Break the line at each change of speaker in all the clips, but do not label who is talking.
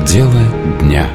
Дело дня.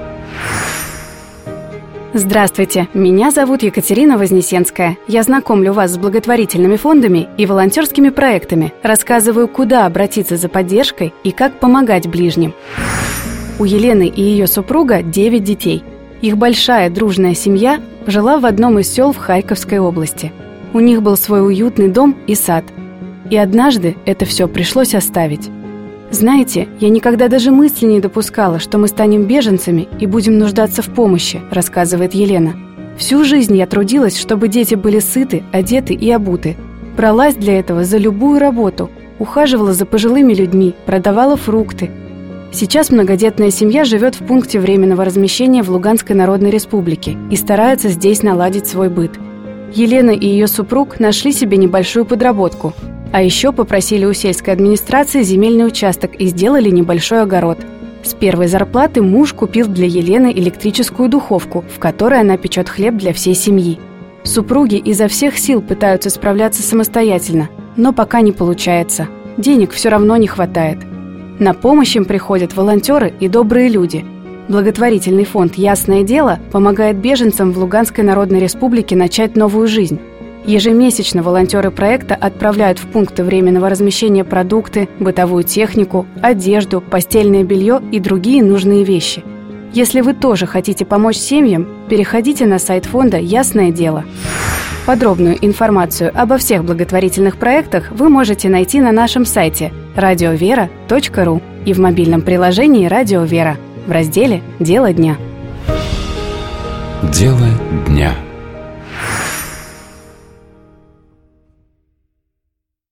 Здравствуйте, меня зовут Екатерина Вознесенская. Я знакомлю вас с благотворительными фондами и волонтерскими проектами, рассказываю, куда обратиться за поддержкой и как помогать ближним. У Елены и ее супруга 9 детей. Их большая дружная семья жила в одном из сел в Харьковской области. У них был свой уютный дом и сад. И однажды это все пришлось оставить. «Знаете, я никогда даже мысли не допускала, что мы станем беженцами и будем нуждаться в помощи», – рассказывает Елена. «Всю жизнь я трудилась, чтобы дети были сыты, одеты и обуты. Бралась для этого за любую работу, ухаживала за пожилыми людьми, продавала фрукты. Сейчас многодетная семья живет в пункте временного размещения в Луганской Народной Республике и старается здесь наладить свой быт. Елена и ее супруг нашли себе небольшую подработку. А еще попросили у сельской администрации земельный участок и сделали небольшой огород. С первой зарплаты муж купил для Елены электрическую духовку, в которой она печет хлеб для всей семьи. Супруги изо всех сил пытаются справляться самостоятельно, но пока не получается. Денег все равно не хватает. На помощь им приходят волонтеры и добрые люди. Благотворительный фонд «Ясное дело» помогает беженцам в Луганской Народной Республике начать новую жизнь. Ежемесячно волонтеры проекта отправляют в пункты временного размещения продукты, бытовую технику, одежду, постельное белье и другие нужные вещи. Если вы тоже хотите помочь семьям, переходите на сайт фонда «Ясное дело». Подробную информацию обо всех благотворительных проектах вы можете найти на нашем сайте radiovera.ru и в мобильном приложении «Радио Вера» в разделе «Дело дня».
Дело дня.